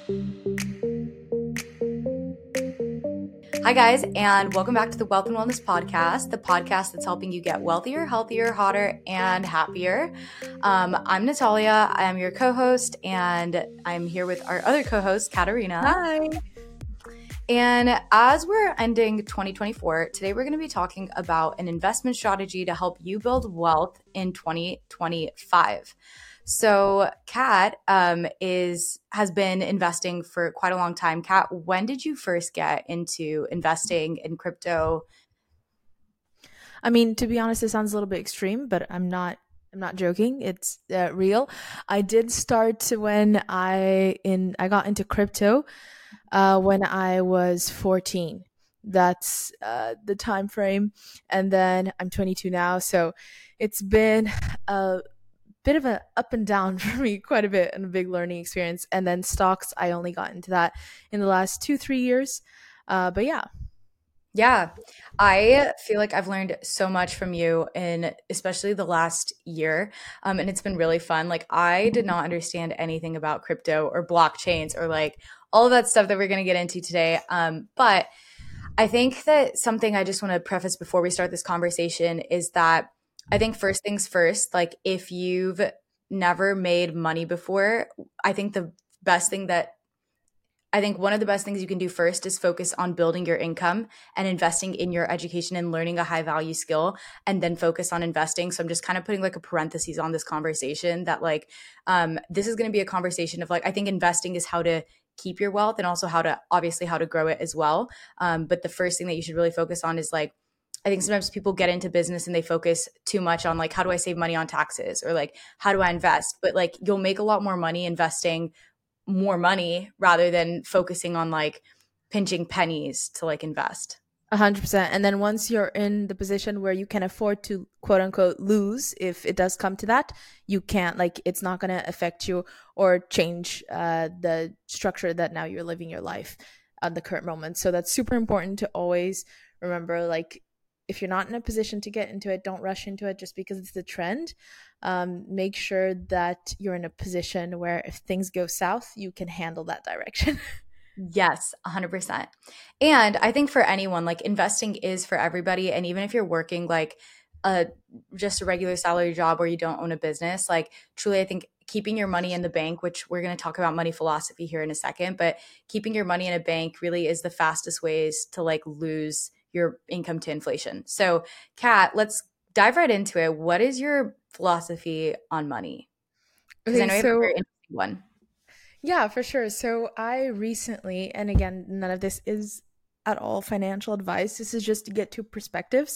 Hi, guys, and welcome back to the Wealth and Wellness Podcast, the podcast that's helping you get wealthier, healthier, hotter, and happier. I'm Natalia. I am your co-host, and I'm here with our other co-host, Katarina. Hi. And as we're ending 2024, today we're going to be talking about an investment strategy to help you build wealth in 2025. So Kat has been investing for quite a long time. Kat, when did you first get into investing in crypto? I mean, to be honest, it sounds a little bit extreme, but I'm not joking. It's real. I did start when I got into crypto when I was 14. That's the time frame, and then I'm 22 now, so it's been a bit of an up and down for me, quite a bit, and a big learning experience. And then stocks, I only got into that in the last 2-3 years. But yeah. Yeah, I feel like I've learned so much from you in especially the last year. And it's been really fun. Like, I did not understand anything about crypto or blockchains or like all of that stuff that we're going to get into today. But I think that something I just want to preface before we start this conversation is that I think first things first, like if you've never made money before, I think the best thing that I think one of the best things you can do first is focus on building your income and investing in your education and learning a high value skill, and then focus on investing. So I'm just kind of putting like a parenthesis on this conversation that like this is going to be a conversation of like I think investing is how to keep your wealth and also how to grow it as well. But the first thing that you should really focus on is like I think sometimes people get into business and they focus too much on like how do I save money on taxes or like how do I invest? But like you'll make a lot more money investing more money rather than focusing on like pinching pennies to like invest. 100%. And then once you're in the position where you can afford to quote unquote lose, if it does come to that, you can't, like, it's not going to affect you or change the structure that now you're living your life at the current moment. So that's super important to always remember. Like, if you're not in a position to get into it, don't rush into it just because it's the trend. Make sure that you're in a position where if things go south, you can handle that direction. Yes, 100%. And I think for anyone, like investing is for everybody. And even if you're working like a just a regular salary job where you don't own a business, like truly, I think keeping your money in the bank, which we're going to talk about money philosophy here in a second, but keeping your money in a bank really is the fastest ways to like lose your income to inflation. So, Kat, let's dive right into it. What is your philosophy on money? Because I Okay, know you have a so very interesting one. yeah, for sure. So I recently, and again, none of this is at all financial advice. This is just to get two perspectives,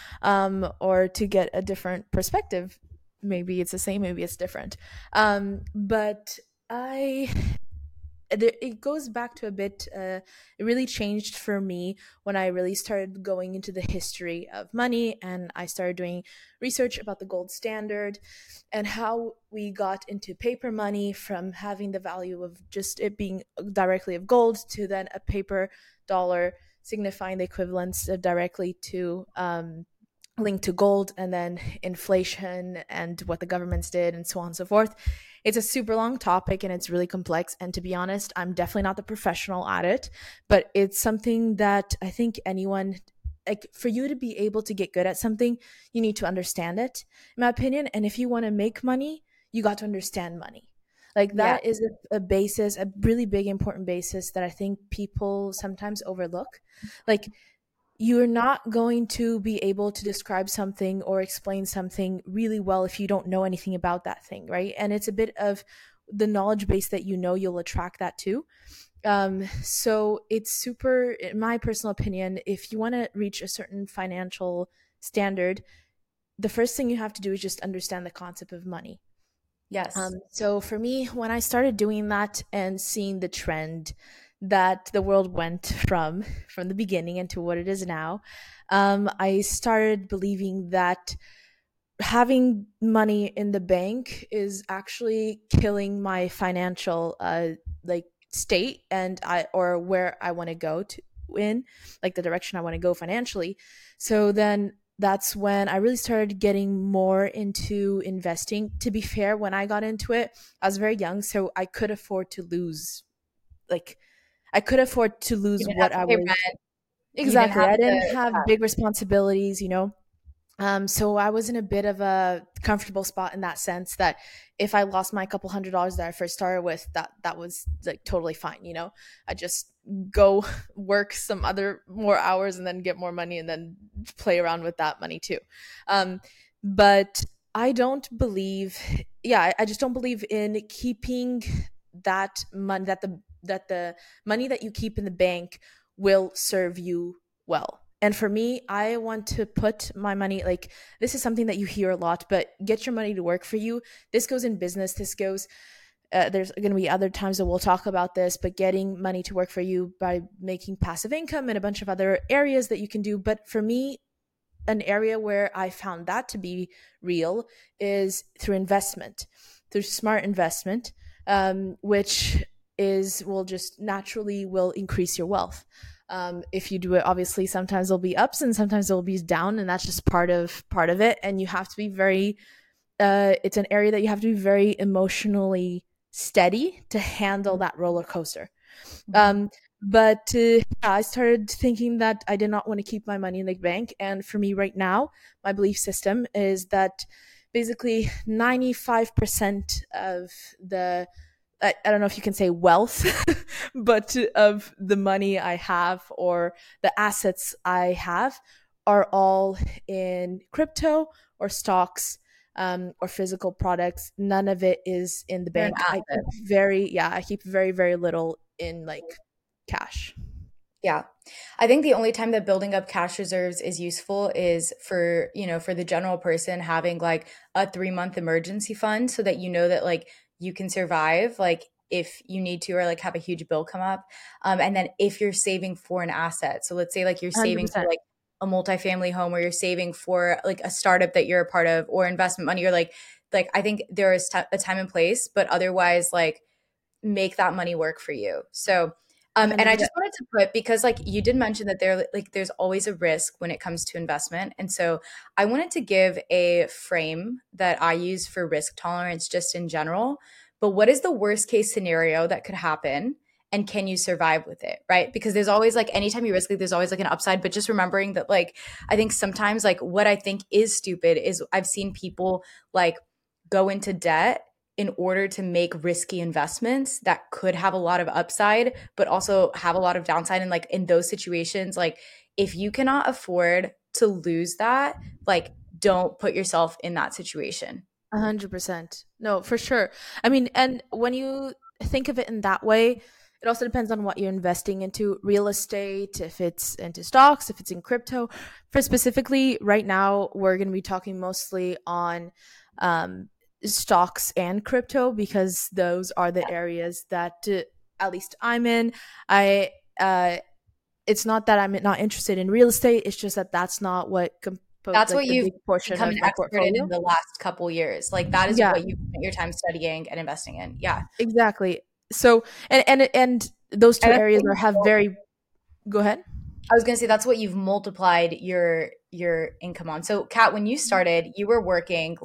or to get a different perspective. Maybe it's the same, maybe it's different. But I it goes back to a bit it really changed for me when I really started going into the history of money, and I started doing research about the gold standard and how we got into paper money from having the value of just it being directly of gold to then a paper dollar signifying the equivalence directly to linked to gold, and then inflation and what the governments did and so on and so forth. It's a super long topic and it's really complex, and to be honest, I'm definitely not the professional at it, but it's something that I think anyone, like, for you to be able to get good at something, you need to understand it, in my opinion. And if you want to make money, you got to understand money. Like, Yeah. that is a basis, a really big important basis that I think people sometimes overlook. Like, you're not going to be able to describe something or explain something really well if you don't know anything about that thing, right? And it's a bit of the knowledge base that you'll attract that too. So it's super, in my personal opinion, if you want to reach a certain financial standard, the first thing you have to do is just understand the concept of money. Yes. So for me, when I started doing that and seeing the trend that the world went from the beginning into what it is now, I started believing that having money in the bank is actually killing my financial like state, and I or where I want to go to in, like, the direction I want to go financially. So then that's when I really started getting more into investing. To be fair, when I got into it, I was very young, so I could afford to lose like I could afford to You lose didn't have what to I pay was. rent. You didn't Exactly. have I didn't to. have Yeah. big responsibilities, you know. So I was in a bit of a comfortable spot in that sense that if I lost my couple $100s that I first started with, that was like totally fine, you know. I just go work some other more hours and then get more money and then play around with that money too. Um, but I don't believe, yeah, I just don't believe in keeping that money that the money that you keep in the bank will serve you well. And for me, I want to put my money, like, this is something that you hear a lot, but get your money to work for you. This goes in business. This goes, there's going to be other times that we'll talk about this, but getting money to work for you by making passive income and a bunch of other areas that you can do. But for me, an area where I found that to be real is through investment, through smart investment, which is will just naturally will increase your wealth. If you do it, obviously, sometimes there'll be ups and sometimes there'll be down, and that's just part of it. And you have to be very. It's an area that you have to be very emotionally steady to handle that roller coaster. Mhm. Um, but I started thinking that I did not want to keep my money in the bank. And for me right now, my belief system is that basically 95% of the, I don't know if you can say wealth, but of the money I have or the assets I have are all in crypto or stocks, or physical products. None of it is in the They're an bank. asset. I keep very, very little in like cash. Yeah. I think the only time that building up cash reserves is useful is for, for the general person having like a 3-month emergency fund so that you know that like you can survive like if you need to or like have a huge bill come up. And then if you're saving for an asset. So let's say like you're saving for 100%. like a multifamily home or you're saving for like a startup that you're a part of or investment money or like I think there is a time and place, but otherwise like make that money work for you. So, and I 100%. just wanted to put because like you did mention that there's always a risk when it comes to investment, and so I wanted to give a frame that I use for risk tolerance just in general. But what is the worst case scenario that could happen? And can you survive with it? Right. Because there's always like anytime you risk it, there's always like an upside. But just remembering that, like, I think sometimes, like, what I think is stupid is I've seen people like go into debt in order to make risky investments that could have a lot of upside but also have a lot of downside, and like in those situations like if you cannot afford to lose that, like don't put yourself in that situation. 100%. No, for sure. I mean, and when you think of it in that way, it also depends on what you're investing into real estate, if it's into stocks, if it's in crypto. For specifically, right now, we're going to be talking mostly on um, stocks and crypto because those are the areas that at least I'm in. I, it's not that I'm not interested in real estate, it's just that that's not what That's like what the you've big portion become of an my expert in portfolio. the last couple years, like that is Yeah, what you spent your time studying and investing in. Yeah. exactly. So and those two And that's areas what are have very. Go ahead. I was going to say that's what you've multiplied your income on. So, Kat, when you started, you were working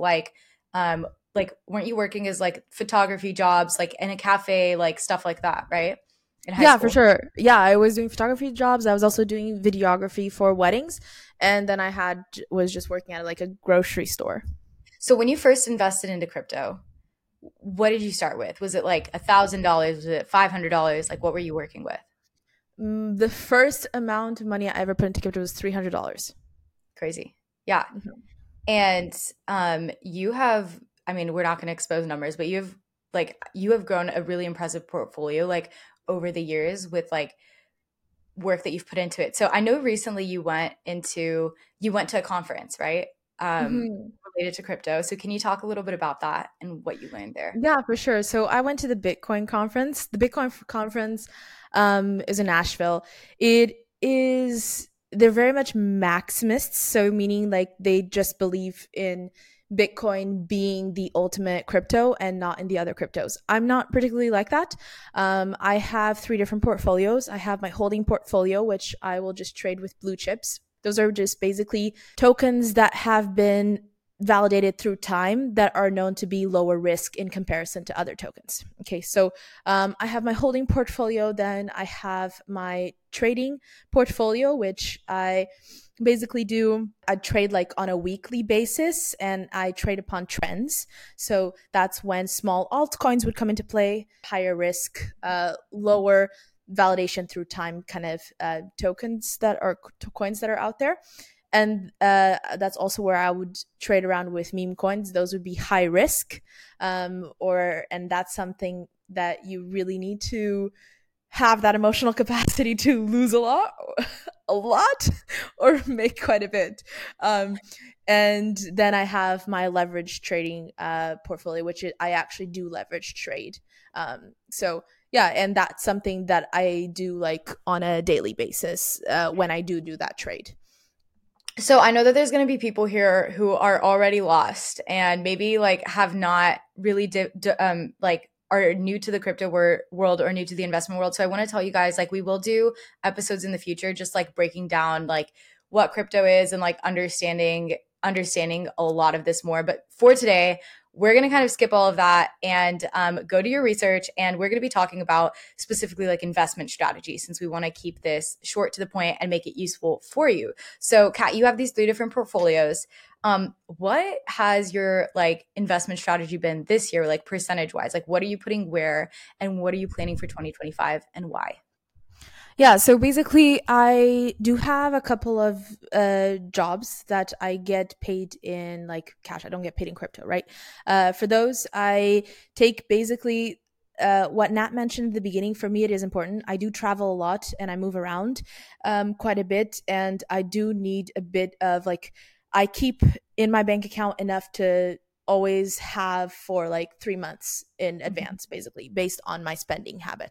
like weren't you working as like photography jobs like in a cafe, like stuff like that, right? In high Yeah, for school. sure. Yeah, I was doing photography jobs. I was also doing videography for weddings, and then I had was just working at like a grocery store. So, when you first invested into crypto, what did you start with? Was it like $1,000? Was it $500? Like what were you working with? The first amount of money I ever put into crypto was $300. Crazy. Yeah. And you have, I mean, we're not going to expose numbers, but you have grown a really impressive portfolio like over the years with like work that you've put into it. So I know recently you went to a conference, right? Hmm. Related to crypto. So can you talk a little bit about that and what you learned there? Yeah, for sure. So I went to the Bitcoin conference. The Bitcoin conference is in Nashville. It is they're very much maximists, so meaning like they just believe in Bitcoin being the ultimate crypto and not in the other cryptos. I'm not particularly like that. I have three different portfolios. I have my holding portfolio, which I will just trade with blue chips. Those are just basically tokens that have been validated through time that are known to be lower risk in comparison to other tokens. Okay, so I have my holding portfolio, then I have my trading portfolio, which I basically do. I trade like on a weekly basis and I trade upon trends. So that's when small altcoins would come into play, higher risk, lower validation through time kind of tokens that are coins that are out there. And that's also where I would trade around with meme coins. Those would be high risk, and that's something that you really need to have that emotional capacity to lose a lot, or make quite a bit. And then I have my leverage trading portfolio, which I actually do leverage trade. So yeah, and that's something that I do like on a daily basis when I do that trade. So I know that there's going to be people here who are already lost and maybe like have not really like are new to the crypto world or new to the investment world. So I want to tell you guys, like, we will do episodes in the future just like breaking down like what crypto is and like understanding a lot of this more. But for today, we're going to kind of skip all of that and go do your research. And we're going to be talking about specifically like investment strategy, since we want to keep this short to the point and make it useful for you. So, Kat, you have these 3 different portfolios. What has your like investment strategy been this year, like percentage wise? Like, what are you putting where, and what are you planning for 2025, and why? Yeah, so basically, I do have a couple of jobs that I get paid in like cash. I don't get paid in crypto, right? For those, I take basically what Nat mentioned at the beginning. For me, it is important. I do travel a lot and I move around quite a bit, and I do need a bit of like, I keep in my bank account enough to always have for like 3 months in Mhm. advance, basically, based on my spending habit.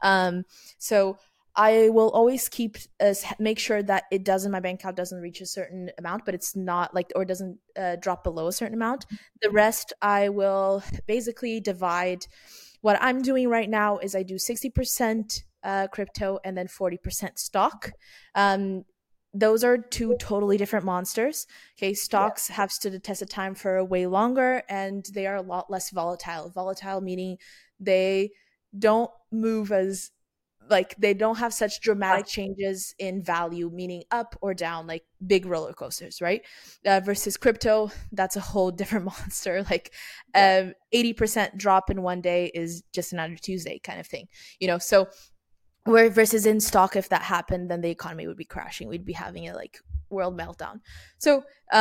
So I will always keep make sure that it doesn't my bank account doesn't reach a certain amount, but it's not like, or doesn't drop below a certain amount. The rest I will basically divide. What I'm doing right now is I do 60% crypto and then 40% stock. Um, those are two totally different monsters. Okay, Yeah. stocks have stood the test of time for way longer and they are a lot less volatile. Volatile meaning they don't move as like they don't have such dramatic changes in value, meaning up or down, like big roller coasters, right? Versus crypto, that's a whole different monster. Like Yeah. 80% drop in one day is just another Tuesday kind of thing, you know? So where versus in stock, if that happened, then the economy would be crashing. We'd be having a like world meltdown. So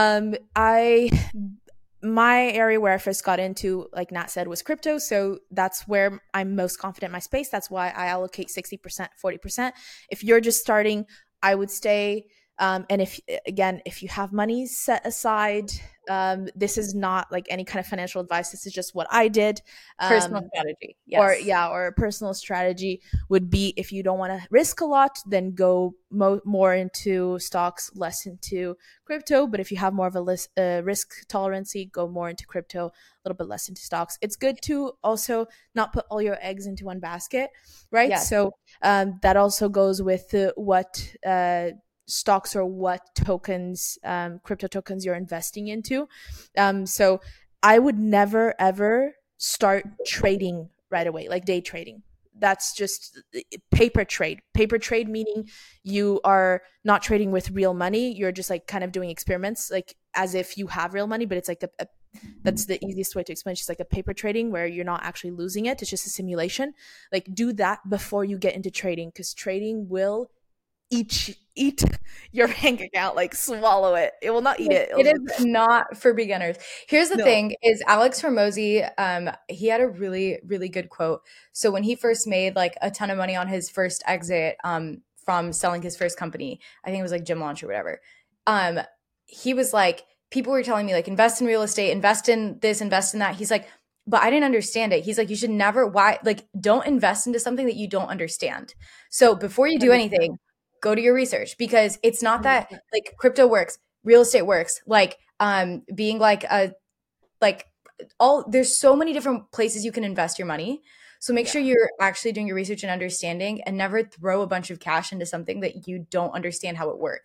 I my area where I first got into, like Nat said, was crypto. So that's where I'm most confident in my space. That's why I allocate 60%, 40%. If you're just starting, I would stay. And if you have money set aside, this is not like any kind of financial advice. This is just what I did. Personal Um, strategy. or Yes. yeah, or a personal strategy would be, if you don't want to risk a lot, then go more into stocks, less into crypto. But if you have more of a risk tolerancy, go more into crypto, a little bit less into stocks. It's good to also not put all your eggs into one basket, right? Yes. So that also goes with what stocks or what tokens, crypto tokens you're investing into. So I would never ever start trading right away, like day trading. That's just paper trade meaning you are not trading with real money. You're just like kind of doing experiments, like as if you have real money, but it's like that's the easiest way to explain. It's just like a paper trading where you're not actually losing it. It's just a simulation. Like, do that before you get into trading, because trading will eat your bank account, like swallow it. It will not eat it. It It'll is just, not for beginners. Here's the no. thing is Alex Hormozy, he had a really, really good quote. So when he first made like a ton of money on his first exit from selling his first company, I think it was like Gym Launch or whatever. Um, he was like, people were telling me like invest in real estate, invest in this, invest in that. He's like, but I didn't understand it. He's like, you should never why like don't invest into something that you don't understand. So before you do 100%. anything, go do your research, because it's not that 100%. like crypto works, real estate works, like being like a like all there's so many different places you can invest your money. So make sure Yeah. you're actually doing your research and understanding, and never throw a bunch of cash into something that you don't understand how it works.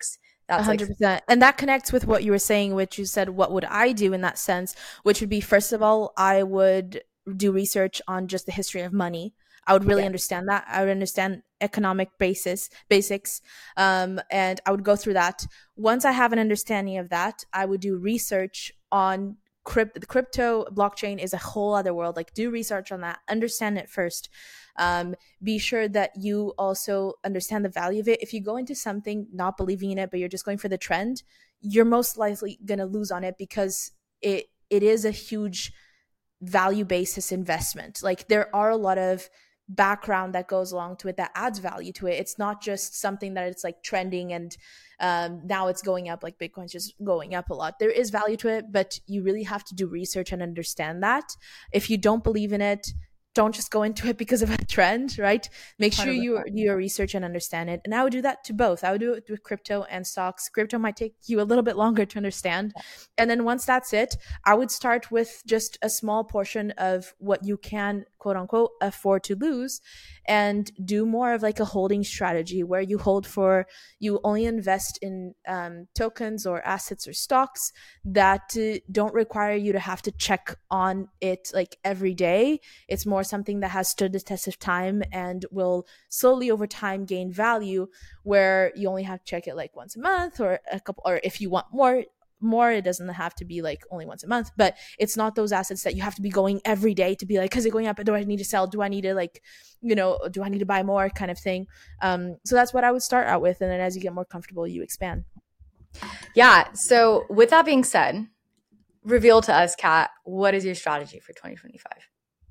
A That's like, hundred percent. And that connects with what you were saying, which you said, what would I do in that sense? Which would be, first of all, I would do research on just the history of money. I would really yeah, understand that. I would understand economic basics, and I would go through that. Once I have an understanding of that, I would do research on the crypto blockchain is a whole other world. Like, do research on that, understand it first. Be sure that you also understand the value of it. If you go into something not believing in it, but you're just going for the trend, you're most likely going to lose on it, because it is a huge value basis investment. Like, there are a lot of background that goes along to it that adds value to it. It's not just something that it's like trending and now it's going up, like Bitcoin's just going up a lot. There is value to it, but you really have to do research and understand that. If you don't believe in it, don't just go into it because of a trend, right? Make sure 100%. you do your research and understand it. And I would do that to both. I would do it with crypto and stocks. Crypto might take you a little bit longer to understand. And then once that's it, I would start with just a small portion of what you can, quote unquote, afford to lose, and do more of like a holding strategy where you only invest in tokens or assets or stocks that don't require you to have to check on it like every day. It's more something that has stood the test of time and will slowly over time gain value, where you only have to check it like once a month or a couple, or if you want more, it doesn't have to be like only once a month, but it's not those assets that you have to be going every day to be like, because they're going up, do I need to sell, do I need to like, do I need to buy more, kind of thing. So that's what I would start out with, and then as you get more comfortable, you expand. Yeah. So with that being said, reveal to us, Kat, what is your strategy for 2025?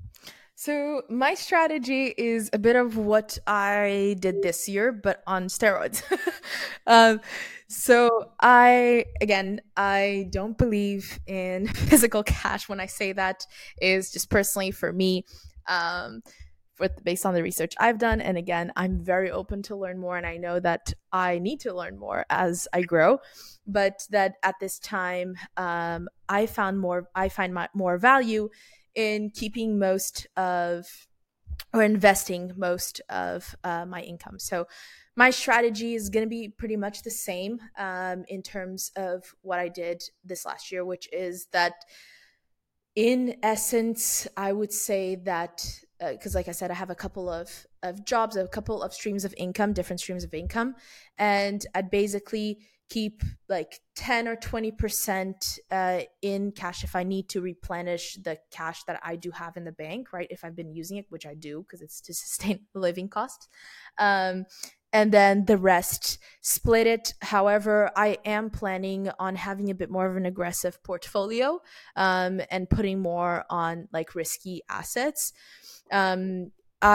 So my strategy is a bit of what I did this year, but on steroids. um, so I don't believe in physical cash. When I say that, is just personally for me, based on the research I've done. And again, I'm very open to learn more, and I know that I need to learn more as I grow. But that at this time, I find more value in keeping most of, or investing most of my income. So my strategy is going to be pretty much the same in terms of what I did this last year, which is that in essence, I would say that because, like I said, I have a couple of jobs, a couple of streams of income, different streams of income, and I'd basically keep like 10 or 20% in cash if I need to replenish the cash that I do have in the bank, right? If I've been using it, which I do because it's to sustain living costs. Um, and then the rest split it. However, I am planning on having a bit more of an aggressive portfolio and putting more on like risky assets. Um,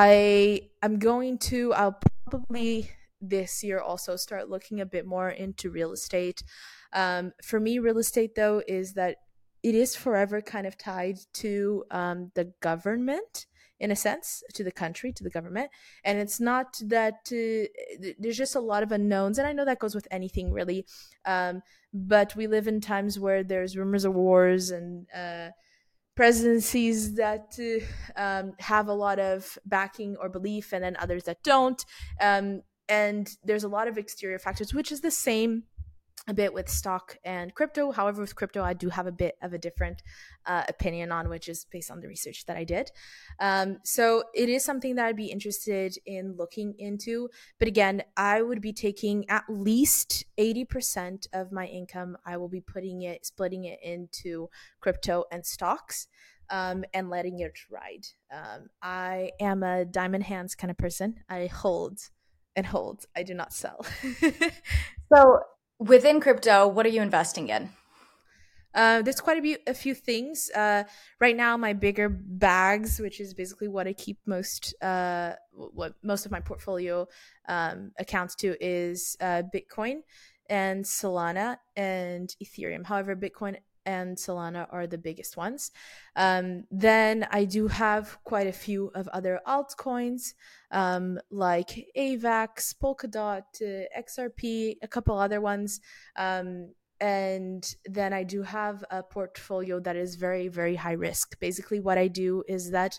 I'll probably this year also start looking a bit more into real estate. For me, real estate though is that it is forever kind of tied to the government, in a sense, to the country, to the government. And it's not that there's just a lot of unknowns. And I know that goes with anything really. But we live in times where there's rumors of wars and presidencies that have a lot of backing or belief, and then others that don't. And there's a lot of exterior factors, which is the same a bit with stock and crypto. However, with crypto, I do have a bit of a different opinion on, which is based on the research that I did. So it is something that I'd be interested in looking into. But again, I would be taking at least 80% of my income. I will be splitting it into crypto and stocks. And letting it ride. I am a diamond hands kind of person. I hold and hold. I do not sell. So within crypto, what are you investing in? There's quite a few things. Right now, my bigger bags, which is basically what I keep what most of my portfolio accounts to, is Bitcoin and Solana and Ethereum. However, Bitcoin and Solana are the biggest ones. Then I do have quite a few of other altcoins, like AVAX, Polkadot, XRP, a couple other ones. And then I do have a portfolio that is very, very high risk. Basically, what I do is that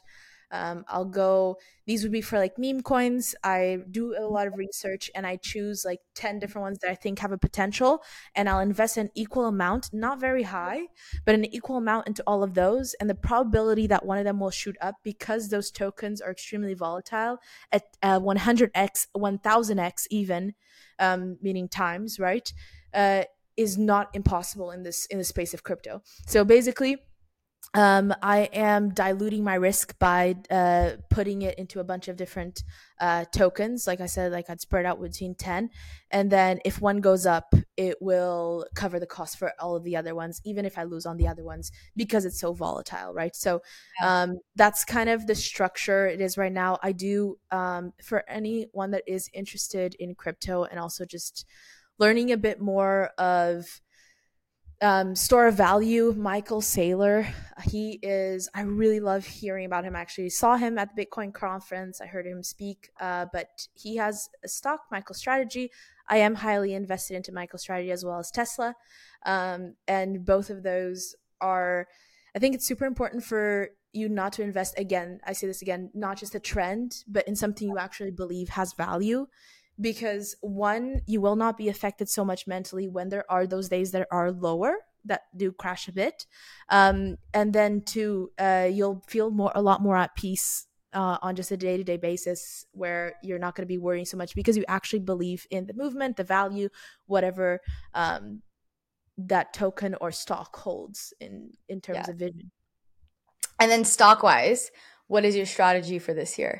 I'll go, these would be for like meme coins. I do a lot of research and I choose like 10 different ones that I think have a potential, and I'll invest an equal amount, not very high, but an equal amount into all of those. And the probability that one of them will shoot up, because those tokens are extremely volatile at 100x, 1000x even, meaning times, right? Is not impossible in the space of crypto. So basically, I am diluting my risk by putting it into a bunch of different tokens. Like I said, like I'd spread out between 10. And then if one goes up, it will cover the cost for all of the other ones, even if I lose on the other ones, because it's so volatile, right? So Yeah. that's kind of the structure it is right now. I do, for anyone that is interested in crypto and also just learning a bit more of store of value, Michael Saylor. He is, I really love hearing about him. I actually saw him at the Bitcoin conference. I heard him speak, but he has a stock, MicroStrategy. I am highly invested into MicroStrategy as well as Tesla. And both of those are, I think it's super important for you not to invest, again, I say this again, not just a trend, but in something you actually believe has value, because one, you will not be affected so much mentally when there are those days that are lower, that do crash a bit, and then two, you'll feel a lot more at peace on just a day-to-day basis, where you're not going to be worrying so much because you actually believe in the movement, the value, whatever that token or stock holds in terms Yeah. of vision. And then stock wise, what is your strategy for this year?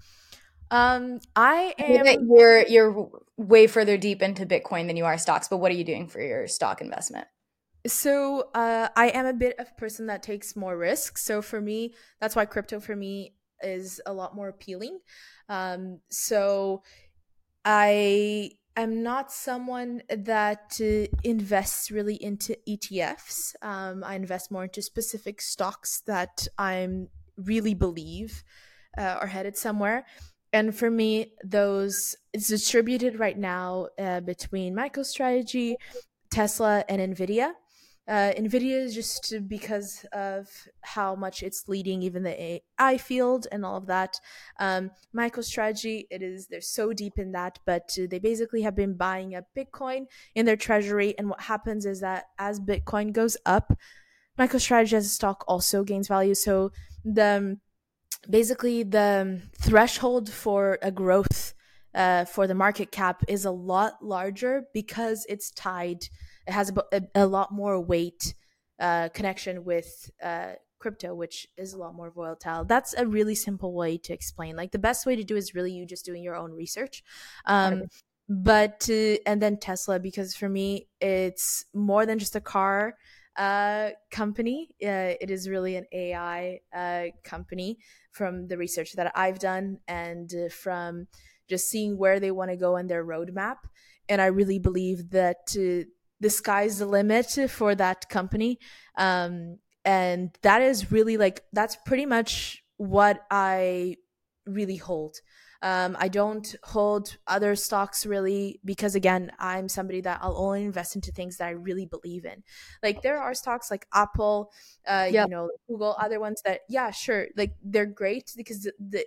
I I know that am you're way further deep into Bitcoin than you are stocks, but what are you doing for your stock investment? So I am a bit of a person that takes more risks. So for me, that's why crypto for me is a lot more appealing. So I am not someone that invests really into ETFs. I invest more into specific stocks that I'm really believe are headed somewhere. And for me, those it's distributed right now between MicroStrategy, Tesla, and Nvidia. Nvidia is just because of how much it's leading even the AI field and all of that. MicroStrategy, they're so deep in that, but they basically have been buying up Bitcoin in their treasury. And what happens is that as Bitcoin goes up, MicroStrategy as a stock also gains value. So the basically the threshold for a growth for the market cap is a lot larger because it's tied. It has a lot more weight connection with crypto, which is a lot more volatile. That's a really simple way to explain. Like the best way to do is really you just doing your own research. Um, 100%. but and then Tesla, because for me it's more than just a car company. It is really an AI company from the research that I've done and from just seeing where they want to go in their roadmap. And I really believe that the sky's the limit for that company. And that is really like, that's pretty much what I really hold. I don't hold other stocks really because, again, I'm somebody that I'll only invest into things that I really believe in. Like there are stocks like Apple, Yep. Google, other ones that, yeah, sure, like they're great because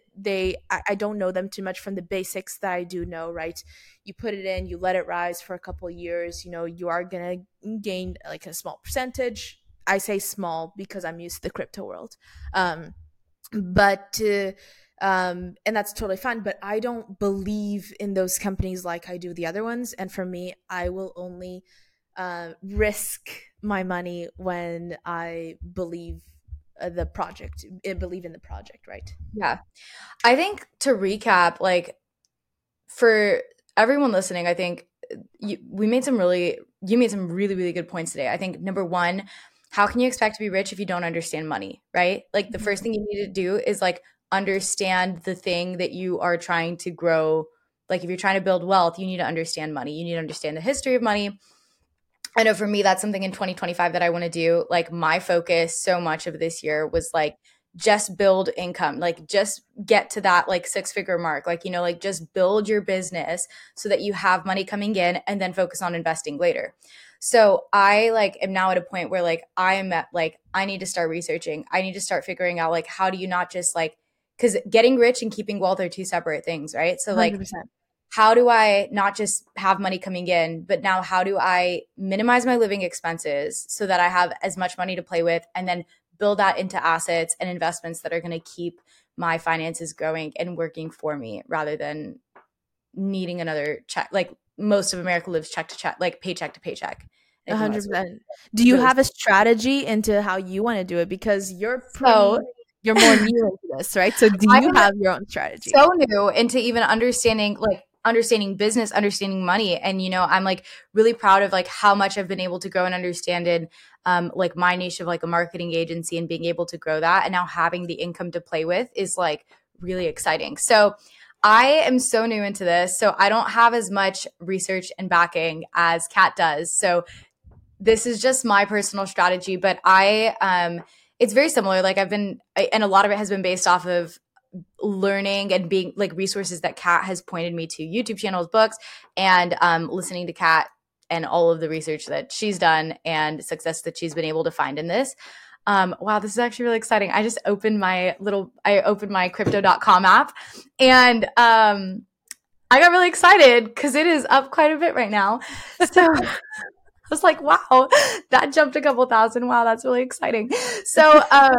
I don't know them too much from the basics that I do know, right? You put it in, you let it rise for a couple of years, you are gonna gain like a small percentage. I say small because I'm used to the crypto world. But and that's totally fine, but I don't believe in those companies like I do the other ones. And for me, I will only risk my money when I believe believe in the project, right? Yeah. I think to recap, like for everyone listening, I think you made some really, really good points today. I think number one, how can you expect to be rich if you don't understand money, right? Like the first Mhm. thing you need to do is like understand the thing that you are trying to grow. Like if you're trying to build wealth, you need to understand money. You need to understand the history of money. I know for me, that's something in 2025 that I want to do. Like my focus so much of this year was like just build income, like just get to that like six-figure mark, like, like just build your business so that you have money coming in and then focus on investing later. So I like am now at a point where like I am at like I need to start researching. I need to start figuring out like how do you not just like because getting rich and keeping wealth are two separate things, right? So like 100%. how do I not just have money coming in, but now how do I minimize my living expenses so that I have as much money to play with, and then build that into assets and investments that are going to keep my finances growing and working for me rather than needing another check. Like most of America lives check to check, like paycheck to paycheck. I think that's 100%. Do you really have a strategy into how you want to do it? Because so. you're more new into this, right? So do you I'm have your own strategy? so new into even understanding business, understanding money. And, I'm like really proud of like how much I've been able to grow and understand in like my niche of like a marketing agency and being able to grow that. And now having the income to play with is like really exciting. So I am so new into this. So I don't have as much research and backing as Kat does. So this is just my personal strategy, but it's very similar. Like and a lot of it has been based off of learning and being like resources that Kat has pointed me to, YouTube channels, books, and listening to Kat and all of the research that she's done and success that she's been able to find in this. Wow, this is actually really exciting. I opened my crypto.com app, and I got really excited because it is up quite a bit right now. So I was like, wow, that jumped a couple thousand. Wow, that's really exciting. So,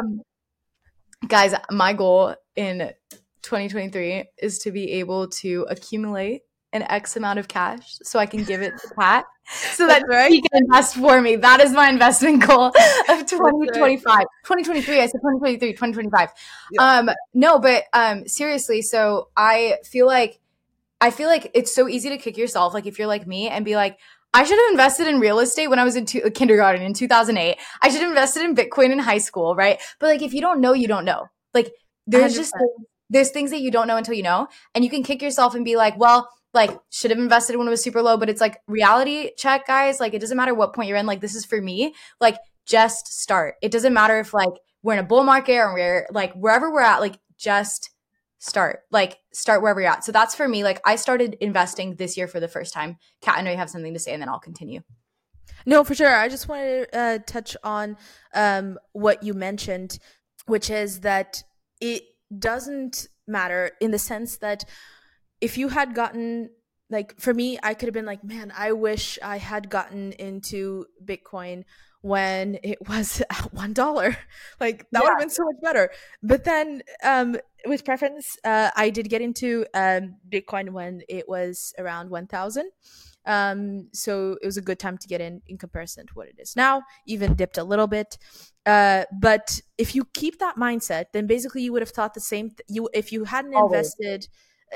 guys, my goal in 2023 is to be able to accumulate an X amount of cash so I can give it to Pat so that he can invest for me. That is my investment goal of 2025. 2023, I said 2023, 2025. Yeah. No, but seriously, so I feel like it's so easy to kick yourself, like if you're like me and be like, I should have invested in real estate when I was in kindergarten in 2008. I should have invested in Bitcoin in high school, right? But like if you don't know, you don't know. Like there's things that you don't know until you know, and you can kick yourself and be like, well, like should have invested when it was super low, but it's like reality check, guys. Like it doesn't matter what point you're in. Like this is for me. Like just start. It doesn't matter if like we're in a bull market or we're like wherever we're at. Like just start wherever you're at. So that's for me. Like I started investing this year for the first time. Kat, I know you have something to say and then I'll continue. No, for sure. I just wanted to touch on what you mentioned, which is that it doesn't matter in the sense that if you had gotten, like for me, I could have been like, man, I wish I had gotten into Bitcoin when it was at $1. Like that would have been so much better. But then with preference, I did get into Bitcoin when it was around 1,000. So it was a good time to get in comparison to what it is now, even dipped a little bit. But if you keep that mindset, then basically you would have thought the same. If you hadn't invested,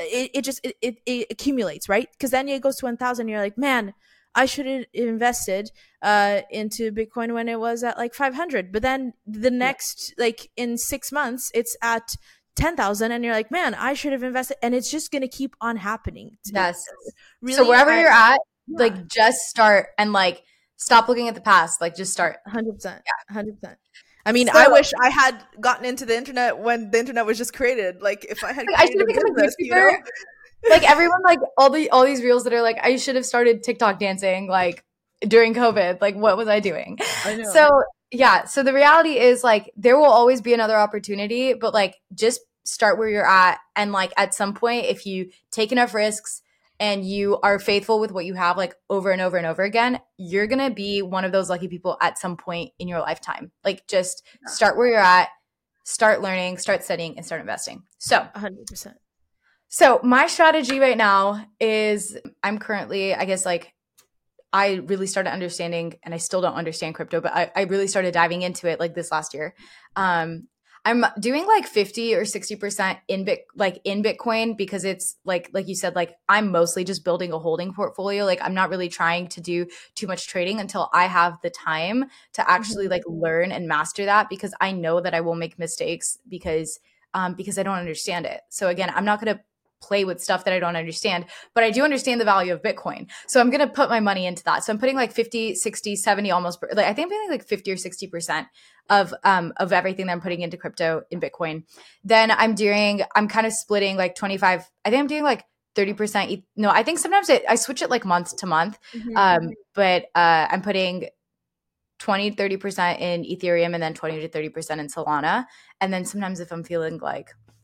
it accumulates, right? Because then it goes to 1,000. You're like, man, I should have invested into Bitcoin when it was at like 500. But then the next, like in 6 months, it's at 10,000, and you're like, man, I should have invested, and it's just gonna keep on happening. Yes. Really, so wherever you're at, like just start and like stop looking at the past. Like just start. 100%. 100%. I mean, I wish I had gotten into the internet when the internet was just created. Like if I had, I should have become a YouTuber. You know? Like everyone, like all these reels that are like, I should have started TikTok dancing like during COVID. Like what was I doing? I know. So yeah. So the reality is like there will always be another opportunity, but like just start where you're at. And like at some point, if you take enough risks and you are faithful with what you have like over and over and over again, you're going to be one of those lucky people at some point in your lifetime. Like just start where you're at, start learning, start studying, and start investing. So 100%. So my strategy right now is I'm currently, I guess, like I really started understanding, and I still don't understand crypto, but I really started diving into it like this last year. I'm doing like 50 or 60% in Bitcoin because it's like you said, like I'm mostly just building a holding portfolio. Like I'm not really trying to do too much trading until I have the time to actually like learn and master that, because I know that I will make mistakes because I don't understand it. So again, I'm not going to play with stuff that I don't understand, but I do understand the value of Bitcoin. So I'm going to put my money into that. So I'm putting like 50, 60, 70, almost like I think I'm putting like 50 or 60% of everything that I'm putting into crypto in Bitcoin. Then I'm kind of splitting like 25. I think I'm doing like 30%. No, I think sometimes I switch it like month to month. But I'm putting 20, 30% in Ethereum and then 20 to 30% in Solana. And then sometimes if I'm feeling like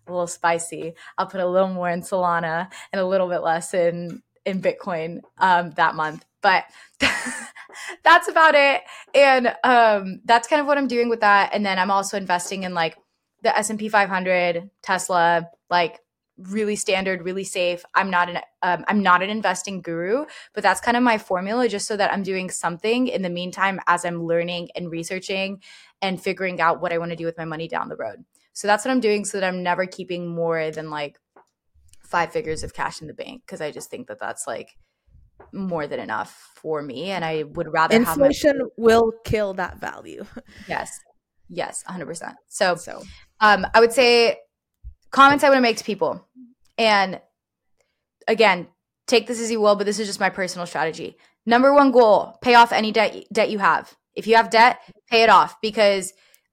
a little spicy. I'll put a little more in Solana and a little bit less in Bitcoin that month. But that's about it. And that's kind of what I'm doing with that. And then I'm also investing in like the S&P 500, Tesla, like really standard, really safe. I'm not an investing guru, but that's kind of my formula, just so that I'm doing something in the meantime as I'm learning and researching and figuring out what I want to do with my money down the road. So that's what I'm doing, so that I'm never keeping more than like 5 figures of cash in the bank, because I just think that that's like more than enough for me, and I would rather have my Inflation will kill that value. yes, 100%. So So I would say comments I want to make to people, and again, take this as you will, but this is just my personal strategy. Number one goal: pay off any debt you have. If you have debt, pay it off, because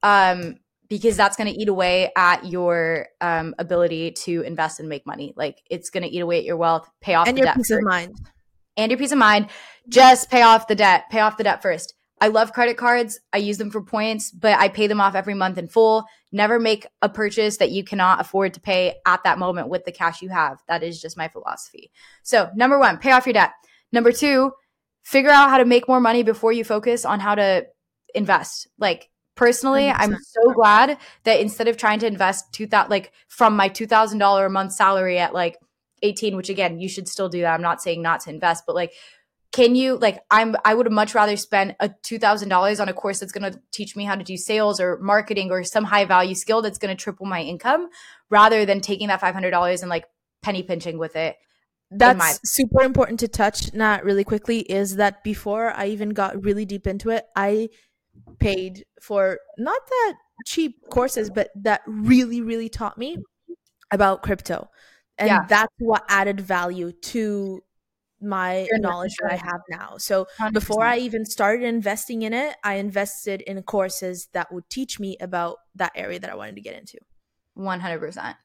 that's going to eat away at your ability to invest and make money. Like, it's going to eat away at your wealth. Pay off and the your debt peace first. of mind. And your peace of mind. Just pay off the debt. Pay off the debt first. I love credit cards. I use them for points, but I pay them off every month in full. Never make a purchase that you cannot afford to pay at that moment with the cash you have. That is just my philosophy. So, number one, pay off your debt. Number two, figure out how to make more money before you focus on how to invest. Like, personally, 100%. I'm so glad that instead of trying to invest from my $2,000 a month salary at like 18, which again, you should still do that. I'm not saying not to invest, but like, can you I would much rather spend a $2,000 on a course that's going to teach me how to do sales or marketing or some high value skill that's going to triple my income, rather than taking that $500 and like penny pinching with it. That's super important to touch, not really quickly, is that before I even got really deep into it, I paid for not that cheap courses, but that really, really taught me about crypto. And that's what added value to my knowledge that I have now. So 100%. Before I even started investing in it, I invested in courses that would teach me about that area that I wanted to get into. 100%.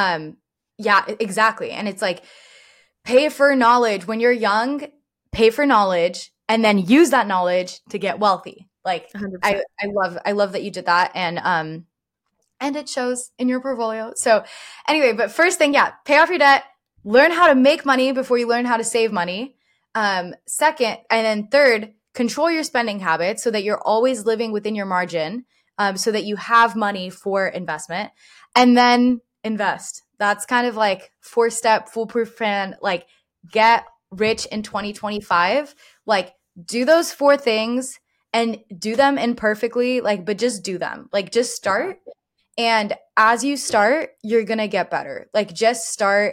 Yeah, exactly. And it's like, pay for knowledge when you're young, pay for knowledge, and then use that knowledge to get wealthy. Like, 100%. I love that you did that. And it shows in your portfolio. So anyway, but first thing, pay off your debt, learn how to make money before you learn how to save money. Second, and then third, control your spending habits so that you're always living within your margin, so that you have money for investment, and then invest. That's kind of like 4-step foolproof plan. Like, get rich in 2025. Like, do those 4 things and do them imperfectly, but just do them. Like, just start. And as you start, you're going to get better. Like, just start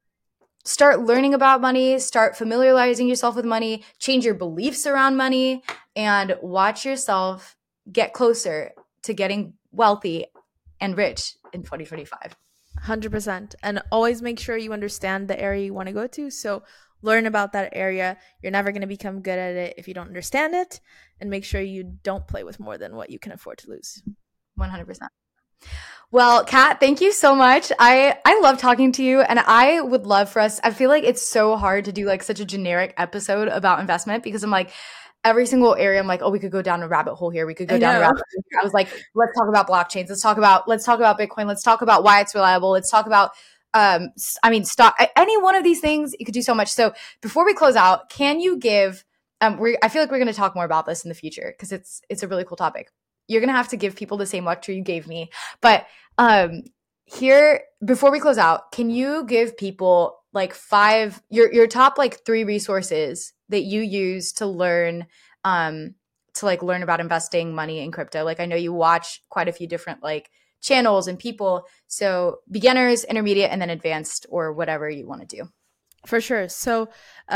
learning about money, start familiarizing yourself with money, change your beliefs around money, and watch yourself get closer to getting wealthy and rich in 2025. 100%. And always make sure you understand the area you want to go to. So learn about that area. You're never going to become good at it if you don't understand it. And make sure you don't play with more than what you can afford to lose. 100%. Well, Kat, thank you so much. I love talking to you, and I would love for us, I feel like it's so hard to do like such a generic episode about investment, because I'm like, every single area, I'm like, oh, we could go down a rabbit hole here. We could go down a rabbit hole here. I was like, let's talk about blockchains. Let's talk about Bitcoin. Let's talk about why it's reliable. Let's talk about, stock. Any one of these things, you could do so much. So before we close out, can you give, I feel like we're going to talk more about this in the future, because it's a really cool topic. You're going to have to give people the same lecture you gave me. But here, before we close out, can you give people like 5, your top like 3 resources that you use to learn learn about investing money in crypto? Like, I know you watch quite a few different like channels and people. So beginners, intermediate, and then advanced, or whatever you want to do. For sure. So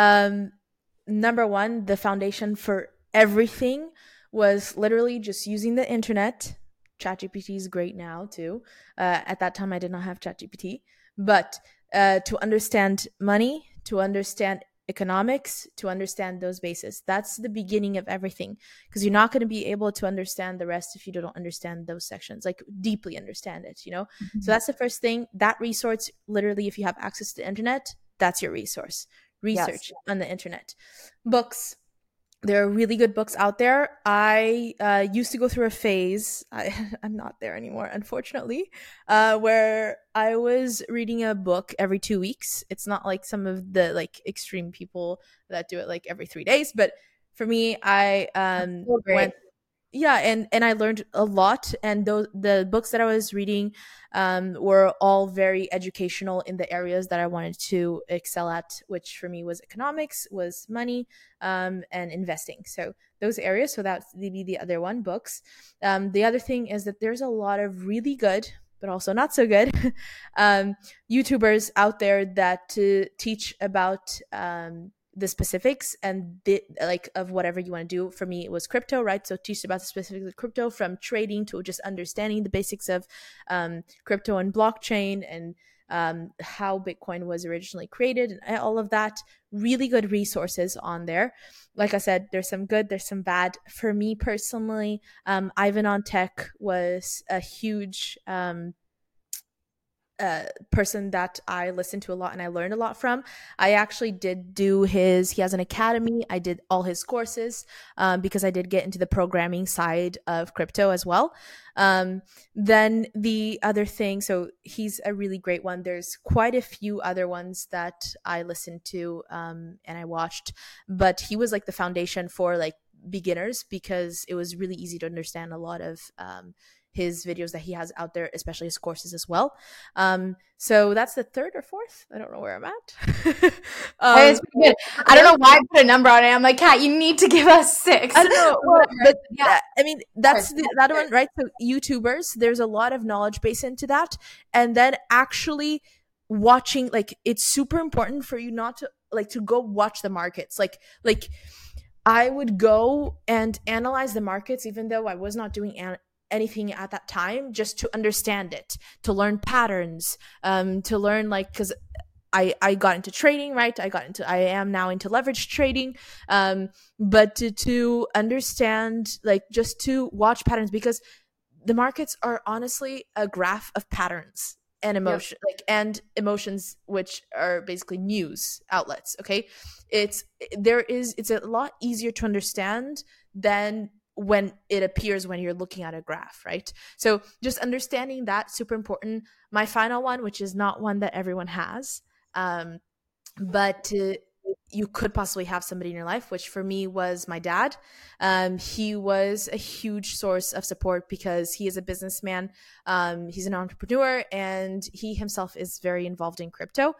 number 1, the foundation for everything was literally just using the internet. ChatGPT is great now too. At that time, I did not have ChatGPT, but to understand money, to understand economics, to understand those bases. That's the beginning of everything, because you're not going to be able to understand the rest if you don't understand those sections, like deeply understand it, Mm-hmm. So that's the first thing. That resource, literally, if you have access to the internet, that's your resource. Research on the internet. Books. There are really good books out there. I used to go through a phase. I'm not there anymore, unfortunately, where I was reading a book every 2 weeks. It's not like some of the like extreme people that do it like every 3 days, but for me, I So great. went, yeah, and I learned a lot, and those the books that I was reading were all very educational in the areas that I wanted to excel at, which for me was economics, was money, and investing. So those areas. So that's the other one, books. The other thing is that there's a lot of really good but also not so good um, YouTubers out there that teach about the specifics and like of whatever you want to do. For me, it was crypto, right? So teach about the specifics of crypto, from trading to just understanding the basics of crypto and blockchain, and how Bitcoin was originally created, and all of that. Really good resources on there. Like I said, there's some good, there's some bad. For me personally, Ivan on Tech was a huge person that I listened to a lot and I learned a lot from. I actually did do he has an academy. I did all his courses because I did get into the programming side of crypto as well. Then the other thing, so he's a really great one. There's quite a few other ones that I listened to and I watched, but he was like the foundation for like beginners because it was really easy to understand a lot of his videos that he has out there, especially his courses as well. So that's the third or fourth. I don't know where I'm at. It's pretty good. I don't know why I put a number on it. I'm like, Kat, you need to give us six. I don't know, well, but Yeah. I mean, that's the other one, right? So YouTubers, there's a lot of knowledge base into that, and then actually watching, like, it's super important for you not to like to go watch the markets, like I would go and analyze the markets, even though I was not doing anything at that time, just to understand it, to learn patterns, to learn like, because I got into trading, right? I am now into leverage trading, but to understand, like, just to watch patterns, because the markets are honestly a graph of patterns and Yep. emotion, like, and emotions, which are basically news outlets. Okay, it's it's a lot easier to understand than when it appears when you're looking at a graph, right? So just understanding that, super important. My final one, which is not one that everyone has, um, but you could possibly have somebody in your life, which for me was my dad. He was a huge source of support because he is a businessman. He's an entrepreneur, and he himself is very involved in crypto.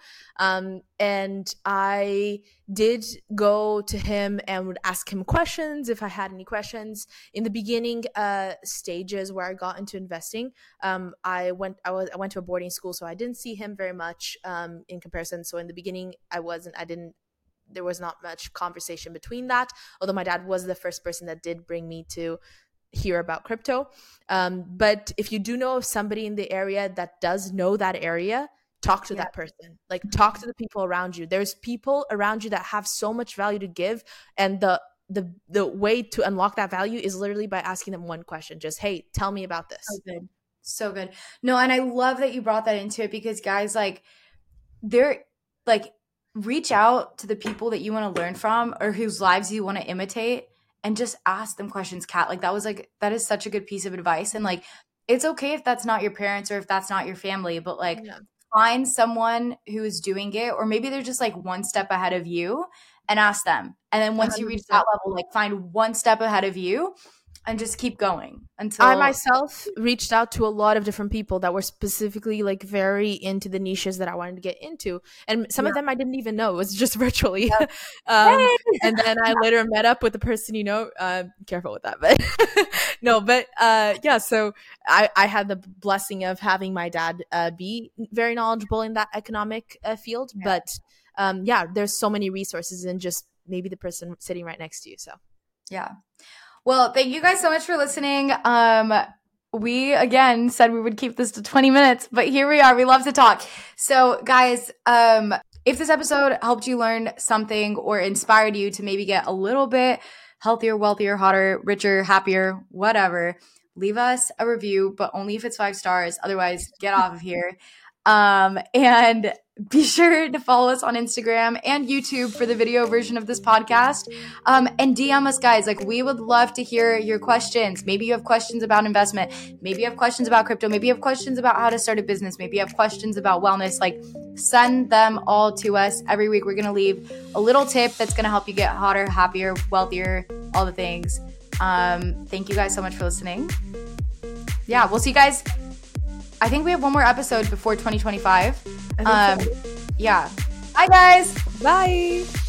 And I did go to him and would ask him questions if I had any questions in the beginning stages where I got into investing. I went to a boarding school, so I didn't see him very much in comparison. So in the beginning, I didn't there was not much conversation between that, although my dad was the first person that did bring me to hear about crypto. But if you do know of somebody in the area that does know that area, talk to Yeah. that person. Like, talk to the people around you. There's people around you that have so much value to give, and the way to unlock that value is literally by asking them one question. Just, hey, tell me about So this. good. So good. No, and I love that you brought that into it because guys, like, they're like, reach out to the people that you want to learn from or whose lives you want to imitate and just ask them questions, Kat. Like, that is such a good piece of advice. And like, it's okay if that's not your parents or if that's not your family, but like, Yeah, find someone who is doing it, or maybe they're just like one step ahead of you, and ask them. And then once you reach that 100%. level, like, find one step ahead of you and just keep going I until myself reached out to a lot of different people that were specifically like very into the niches that I wanted to get into. And some yeah. of them I didn't even know. It was just virtually. Yep. um, Hey! and then I later met up with the person, careful with that, but no, but yeah, so I had the blessing of having my dad be very knowledgeable in that economic field. But yeah, there's so many resources in just maybe the person sitting right next to you. So Yeah. Well, thank you guys so much for listening. We again said we would keep this to 20 minutes, but here we are. We love to talk. So, guys, if this episode helped you learn something or inspired you to maybe get a little bit healthier, wealthier, hotter, richer, happier, whatever, leave us a review, but only if it's 5 stars. Otherwise, get off of here. And be sure to follow us on Instagram and YouTube for the video version of this podcast. And DM us, guys. Like, we would love to hear your questions. Maybe you have questions about investment. Maybe you have questions about crypto. Maybe you have questions about how to start a business. Maybe you have questions about wellness. Like, send them all to us. Every week, we're going to leave a little tip that's going to help you get hotter, happier, wealthier, all the things. Thank you guys so much for listening. Yeah, we'll see you guys. I think we have one more episode before 2025. So. Yeah. Bye, guys. Bye.